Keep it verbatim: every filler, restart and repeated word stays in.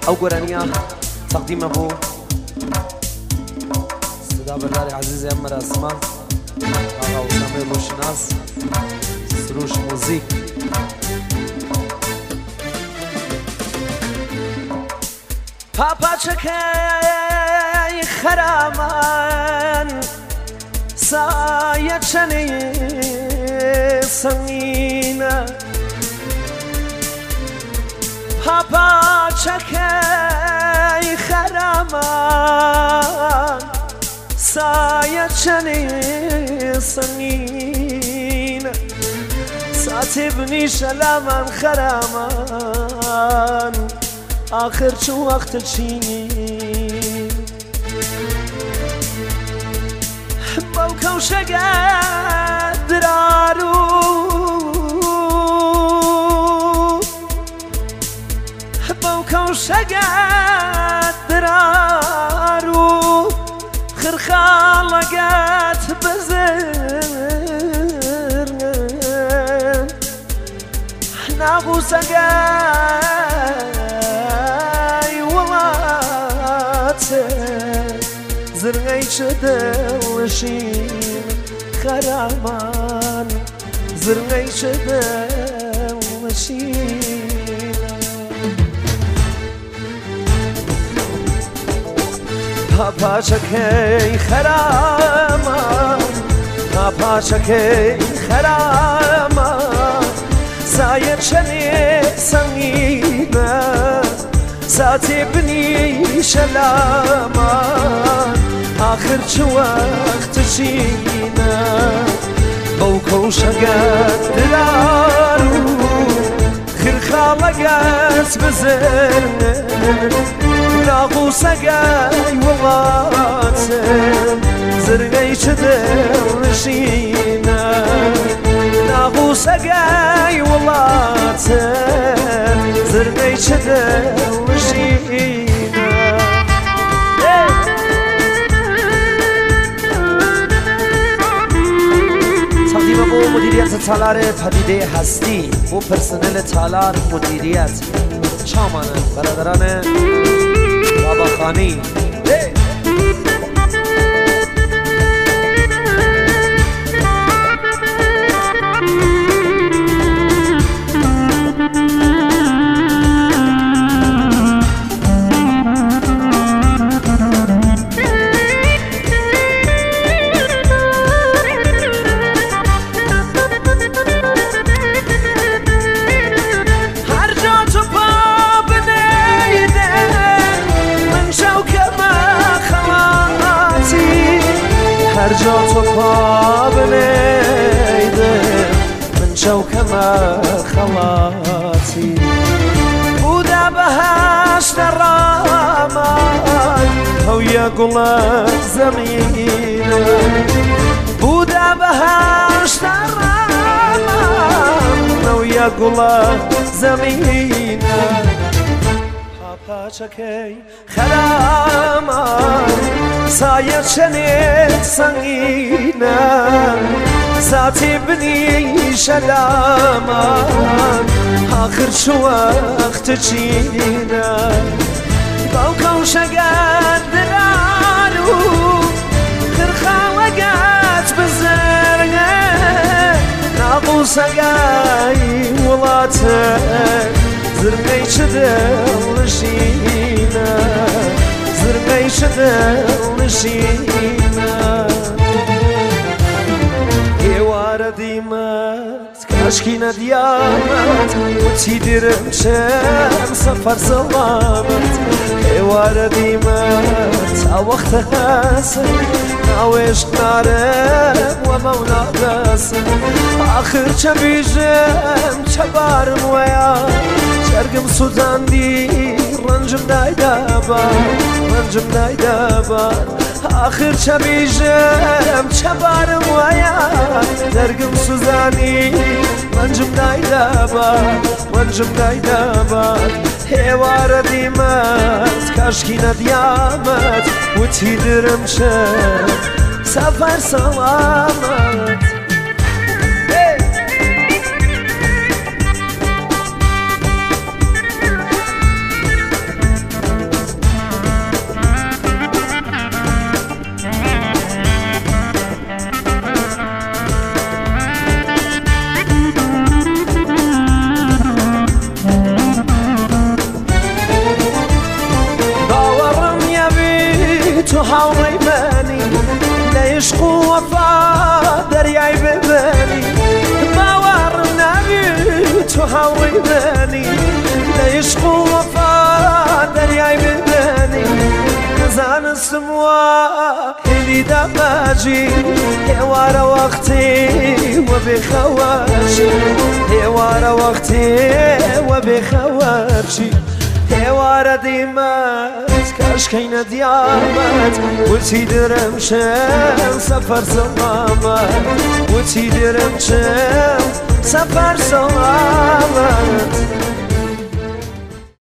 او گرانیا تقدیم ابو صدا بردار عزیز امر اسما آقا اسامه روشناس سروش موزیک پاپا چکای خرامان سایه چنی سنگینه پاپا چکای خرامان سایه چنی سنگینه ساتی بنی شلامان خرامان آخر چو وقت چینی باو کوشگت درارو باو کوشگت درارو خرخالقت بزر ناغوسگت زرقي شدوشين خرامان زرقي شدوشين پاپا چکي خرامان پاپا چکي خرامان ساير چني سنگينه ساتي بني شلامان آخر چو وقت چينا بوكو شقات دلارو خير خالقات بزرن ناغو سقاي وغاتم زرقاي شدرشينا ناغو سقاي وغاتم زرقاي شدرشينا بو مدیریت تالار پدیده هستی بو پرسنل تالار مدیریت چامانه برادران بابا خانی هر جا تو پا بنیده من شوکم خلاصی بوده بهشت رامان او یا گل زمینه بوده بهشت رامان او یا گل زمینه پاپا چکی خرامان سایه چنین سنگینه ساتی بنی شلامان آخر چو وقت چینه باو کوشگت درارو خرخالقت بزرگه ناغو سقای ولاته زرقی چدلشینه زرقي شدلشينا يوار ديمات كاشكينا ديامات وتيدرم شام سفر سلامات يوار ديمات اوقت حسن ناويش نارم ومونا بسن آخر چه بیجم چه بارم ويا شرقم سودان دي رنجم نايدابان رنجم نايدابان آخر چه بیجم چه بارم ويا درگم سوزاني رنجم نايدابان رنجم نايدابان هوار ديمات كاشكي نديامت وتيدرم شم سفر سلامت ويداني لا يشقوا وفا درياي بداني نزان السموا اللي دماجي هوار وقتي وبخواشي هوار وقتي وبخواشي هوار ديمات كاش كاين ديامات وتي درمشم سفر سلامات وتي درمشم سفر سلامات